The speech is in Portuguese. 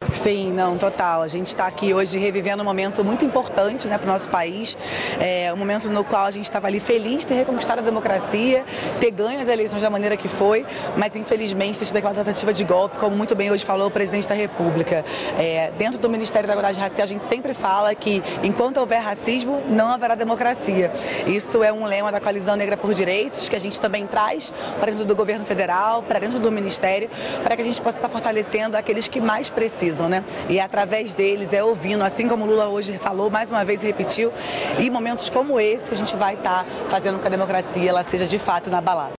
Sim, não, total. A gente está aqui hoje revivendo um momento muito importante, né, para o nosso país. Um momento no qual a gente estava ali feliz de ter reconquistado a democracia, ter ganho as eleições da maneira que foi, mas infelizmente ter sido aquela tentativa de golpe, como muito bem hoje falou o presidente da República. Dentro do Ministério da Igualdade Racial, a gente sempre fala que enquanto houver racismo, não haverá democracia. Isso é um lema da Coalizão Negra por Direitos, que a gente também traz para dentro do governo federal, para dentro do Ministério, para que a gente possa estar fortalecendo aqueles que mais precisam, né? E através deles, ouvindo, assim como o Lula hoje falou, mais uma vez repetiu, e momentos como esse que a gente vai estar fazendo com que a democracia ela seja de fato inabalável.